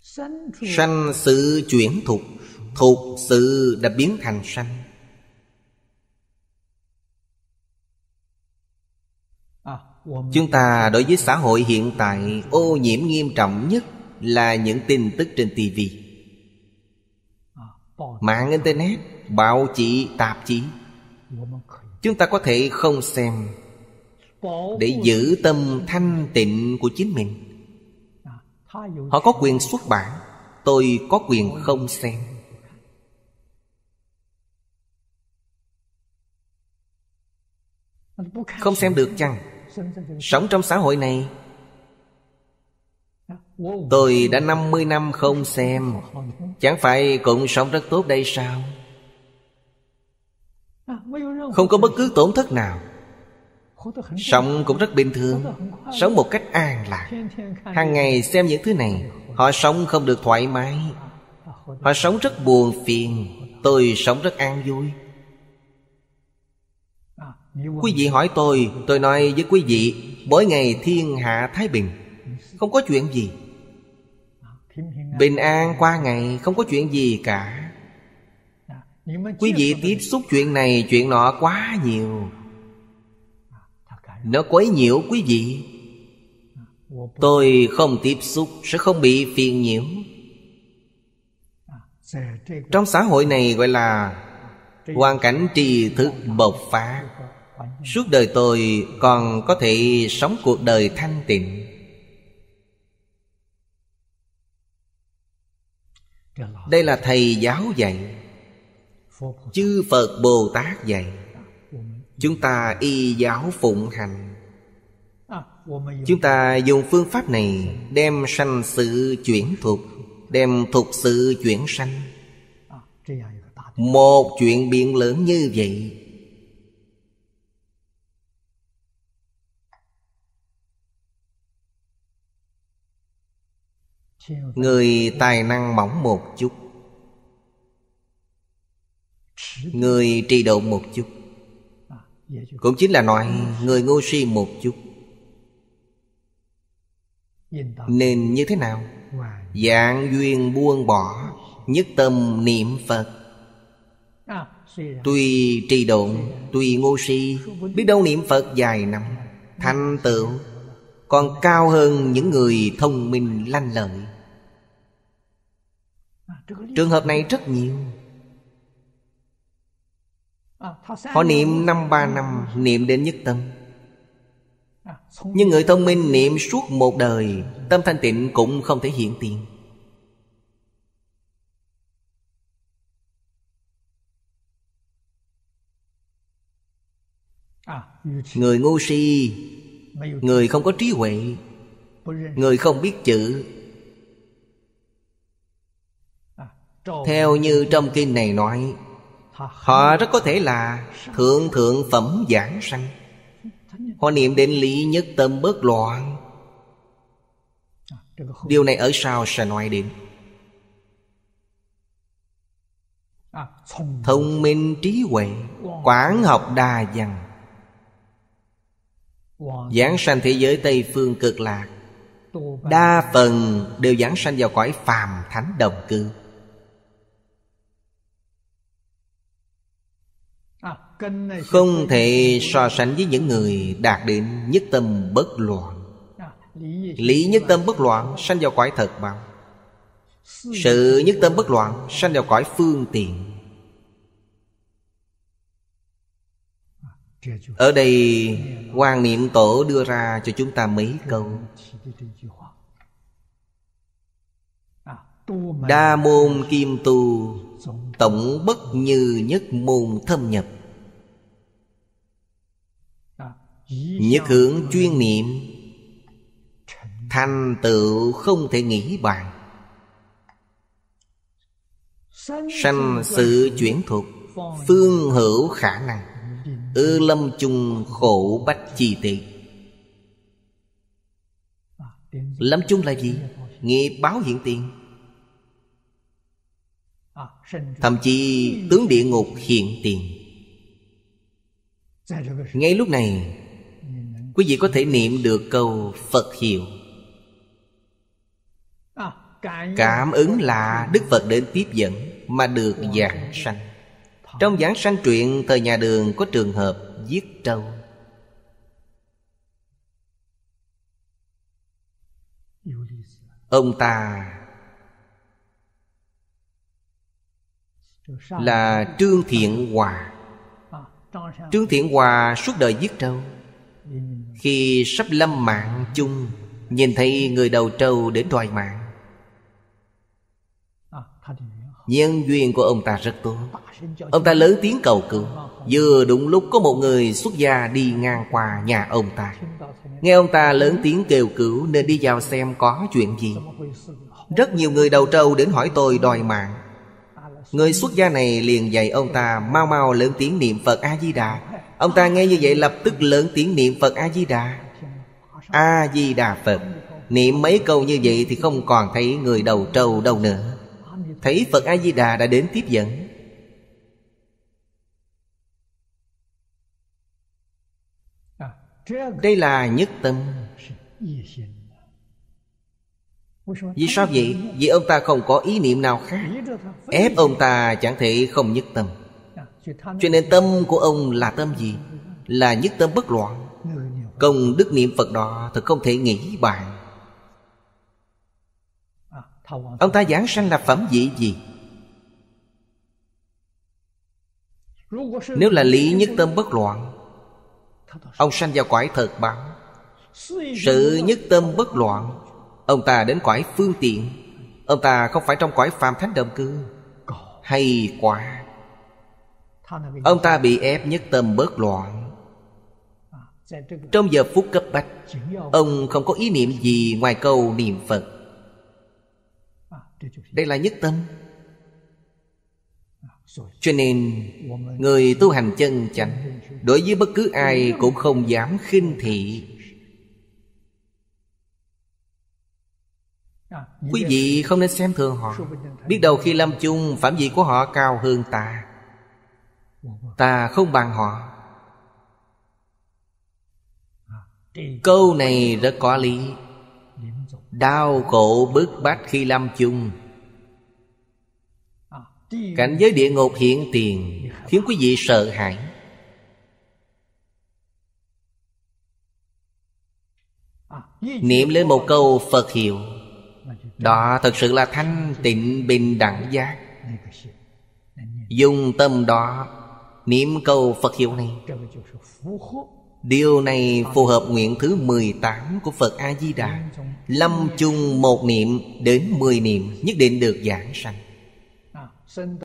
Sanh sự chuyển thục, thục sự đã biến thành sanh. Chúng ta đối với xã hội hiện tại, ô nhiễm nghiêm trọng nhất là những tin tức trên TV, mạng internet, báo chí, tạp chí. Chúng ta có thể không xem để giữ tâm thanh tịnh của chính mình. Họ có quyền xuất bản, tôi có quyền không xem. Không xem được chăng? Sống trong xã hội này, tôi đã 50 năm không xem, chẳng phải cũng sống rất tốt đây sao? Không có bất cứ tổn thất nào, sống cũng rất bình thường, sống một cách an lạc. Hàng ngày xem những thứ này, họ sống không được thoải mái, họ sống rất buồn phiền. Tôi sống rất an vui. Quý vị hỏi tôi nói với quý vị, mỗi ngày thiên hạ thái bình, không có chuyện gì, bình an qua ngày, không có chuyện gì cả. Quý vị tiếp xúc chuyện này chuyện nọ quá nhiều, nó quấy nhiễu quý vị. Tôi không tiếp xúc sẽ không bị phiền nhiễu. Trong xã hội này gọi là hoàn cảnh tri thức bộc phát. Suốt đời tôi còn có thể sống cuộc đời thanh tịnh. Đây là thầy giáo dạy, chư Phật Bồ Tát dạy. Chúng ta y giáo phụng hành. Chúng ta dùng phương pháp này đem sanh sự chuyển thục, đem thục sự chuyển sanh. Một chuyện biển lớn như vậy. Người tài năng mỏng một chút, người trì độ một chút, cũng chính là nói người ngu si một chút. Nên như thế nào? Vạn duyên buông bỏ, nhất tâm niệm Phật. Tuy trì độ, tuy ngu si, biết đâu niệm Phật vài năm, thành tựu còn cao hơn những người thông minh lanh lợi. Trường hợp này rất nhiều. Họ niệm 5-3 năm, niệm đến nhất tâm. Nhưng người thông minh niệm suốt một đời, tâm thanh tịnh cũng không thể hiện tiền. Người ngu si, người không có trí huệ, người không biết chữ. Theo như trong kinh này nói, họ rất có thể là thượng thượng phẩm giảng sanh. Họ niệm đến lý nhất tâm bất loạn. Điều này ở sau sẽ nói đến. Thông minh trí huệ, quảng học đa văn, giảng sanh thế giới Tây Phương Cực Lạc, đa phần đều giảng sanh vào cõi phàm thánh đồng cư. Không thể so sánh với những người đạt đến nhất tâm bất loạn. Lý nhất tâm bất loạn sanh vào cõi thật báo, sự nhất tâm bất loạn sanh vào cõi phương tiện. Ở đây Hoàng Niệm Tổ đưa ra cho chúng ta mấy câu. Đa môn kim tu, tổng bất như nhất môn thâm nhập. Nhất hướng chuyên niệm, thành tựu không thể nghĩ bàn. Sanh sự chuyển thuộc, phương hữu khả năng. Lâm chung khổ bách chi tị. Lâm chung là gì? Nghiệp báo hiện tiền. Thậm chí tướng địa ngục hiện tiền. Ngay lúc này quý vị có thể niệm được câu Phật hiệu. Cảm ứng là Đức Phật đến tiếp dẫn mà được giảng sanh. Trong giảng sanh truyện thời nhà Đường có trường hợp giết trâu. Ông ta là Trương Thiện Hòa. Trương Thiện Hòa suốt đời giết trâu. Khi sắp lâm mạng chung, nhìn thấy người đầu trâu đến đòi mạng. Nhân duyên của ông ta rất tốt. Ông ta lớn tiếng cầu cứu. Vừa đúng lúc có một người xuất gia đi ngang qua nhà ông ta. Nghe ông ta lớn tiếng kêu cứu nên đi vào xem có chuyện gì. Rất nhiều người đầu trâu đến hỏi tôi đòi mạng. Người xuất gia này liền dạy ông ta mau mau lớn tiếng niệm Phật A-di-đà. Ông ta nghe như vậy lập tức lớn tiếng niệm Phật A-di-đà. A-di-đà Phật. Niệm mấy câu như vậy thì không còn thấy người đầu trâu đâu nữa. Thấy Phật A-di-đà đã đến tiếp dẫn. Đây là nhất tâm. Vì sao vậy? Vì ông ta không có ý niệm nào khác. Ép ông ta chẳng thể không nhất tâm. Cho nên tâm của ông là tâm gì? Là nhất tâm bất loạn. Công đức niệm Phật đó thật không thể nghĩ bàn. Ông ta giảng sanh là phẩm vị gì? Nếu là lý nhất tâm bất loạn, ông sanh vào cõi thật báo. Sự nhất tâm bất loạn, ông ta đến cõi phương tiện. Ông ta không phải trong cõi phàm thánh đồng cư. Hay quá. Ông ta bị ép nhất tâm bất loạn. Trong giờ phút cấp bách, ông không có ý niệm gì ngoài câu niệm Phật. Đây là nhất tâm. Cho nên người tu hành chân chánh đối với bất cứ ai cũng không dám khinh thị. Quý vị không nên xem thường họ. Biết đâu khi lâm chung phẩm vị của họ cao hơn ta. Ta không bằng họ. Câu này rất có lý. Đau khổ bức bách khi lâm chung, cảnh giới địa ngục hiện tiền, khiến quý vị sợ hãi. Niệm lên một câu Phật hiệu, đó thật sự là thanh tịnh bình đẳng giác. Dùng tâm đó niệm câu Phật hiệu này. Điều này phù hợp nguyện thứ 18 của Phật A-di-đà. Lâm chung một niệm đến 10 niệm nhất định được giảng sanh.